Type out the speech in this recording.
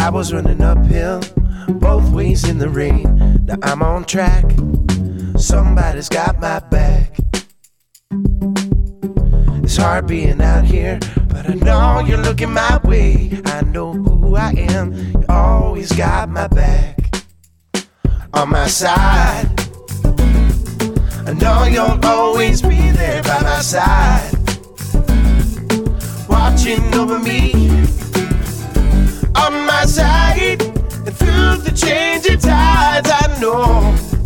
I was running uphill, both ways in the rain. Now I'm on track, somebody's got my back. It's hard being out here, but I know you're looking my way. I know who I am, you always got my back. On my side, I know you'll always be there by my side, watching over me. On my side, and through the changing tides, I know